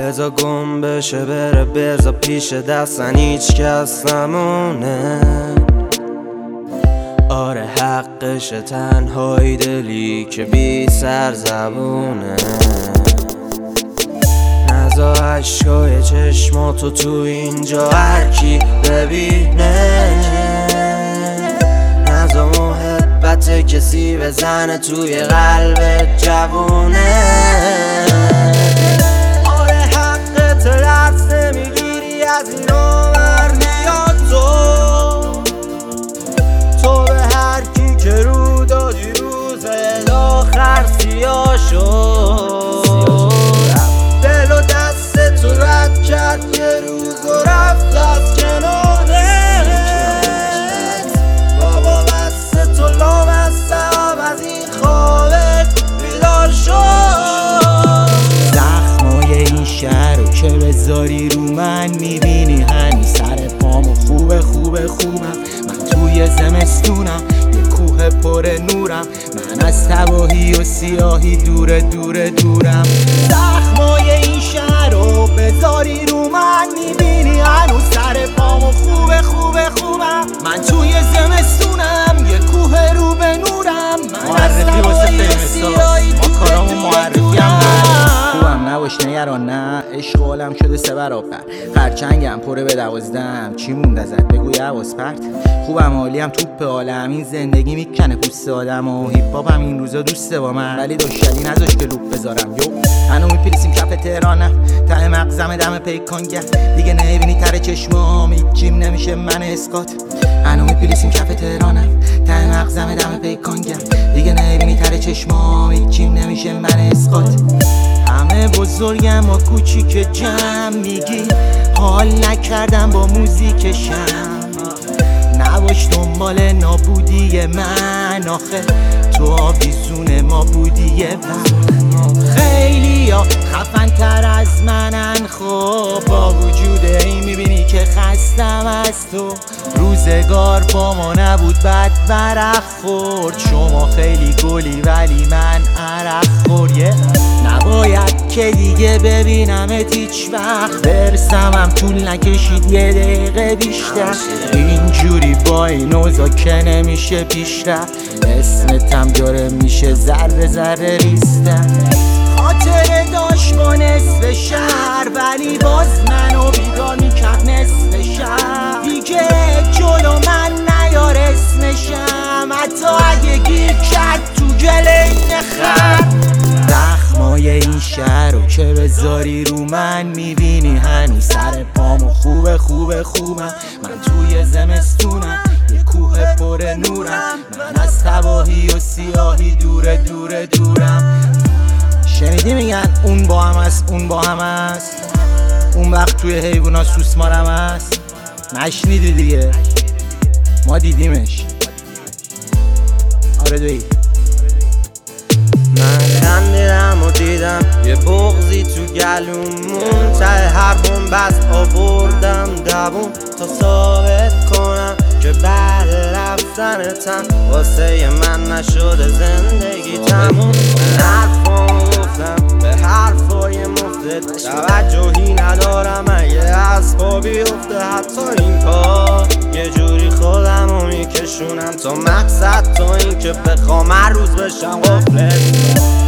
بزا گم بشه بره، بزا پیش دستن هیچ کس نمونه. آره حقشه تنهای دلی که بی سر زبونه. نزا عشقای چشماتو تو اینجا هرکی ببینه. نزا محبت کسی بزنه توی قلب جوونه. آره حقت لفظ نمیگیری از این آور میاد تو به هرکی که رو دادی روز آخر سیاه شد. دل و دست تو رد کرد یه روز و رفت از کنارت. بابا بست تو لامسته آب از این خوابت بیدار شد. زخمای این شهر رو که بذاری رو من میبینی هنی سر پامو خوبه من توی زمستونم یه کوه پر نورم. من از تباهی و سیاهی دورم. زخمای این شهر رو بذاری رو من میبینی هنوز سر پامو خوبم. من توی زمستونم یه کوه رو به نورم. من از تباهی و سیاهی خوبم نباش نگران نه. عشق عالم شده 3 برابر. خرچنگم پره به 12. چی موند ازت بگو یواز پرت. خوبم عالیم توپ عالم. این زندگی میکنه پوست آدم و هیپ هاپ هم این روزا دوسته با من. ولی داشتنی نذاش که لوپ بذارم. یو هنو میپریسیم کف تهرانم. ته مغزم دم پیکانگه دیگه نبینی تر چشمام هیچیم نمیشه من اسکات. هنو میپریسیم کف تهرانم. ته مغزم دم پیکانگه دیگه نبینی تر چشمام هیچیم نمیشه من اسکات. همه بزرگم و کوچیک جمع میگی حال نکردم با موزیکشم. نباش دنبال نابودی من آخه تو آویزون ما بودی. خیلی ها خفن تر از منن خب با وجود این میبینی که خستم از تو. روزگار با ما نبود بد برق خورد. شما خیلی گلی ولی من عرق خورد. نباید که دیگه ببینمت هیچ وقت. برسمم طول نکشید یه دقیقه بیشتر. اینجوری با این اوضاع که نمیشه پیشرفت. اسمتم داره میشه ذره ریستم. خاطره داشت با نصف شهر ولی باز منو بیدار میکرد نصف شهر. دیگه جلو من نیار اسمشم حتی اگه گیر کرد تو گل این خر. زخمای این شهر رو که بذاری رو من میبینی هنوز سر پامو خوبم. من توی زمستونم یه کوه پر نورم. من از تباهی و سیاهی دورم. شنیدی میگن اون با هم است. اون وقت توی حیوونا سوسمارم است. نشنیدی دیگه ما دیدیمش. آره دوی من خندیدم و دیدم یه بغضی تو گلومون. ته هر بست آوردم دوون تا ثابت کنم که بعد رفتنتم واسه من نشده زندگی تموم. من حرفامو گفتم به حرفای مفتت توجهی ندارم. اگه از پا بیفته حتی این کار یه جوری خودمو میکشونم تا مقصد تا این که بخوام هر روز بشم غفلت.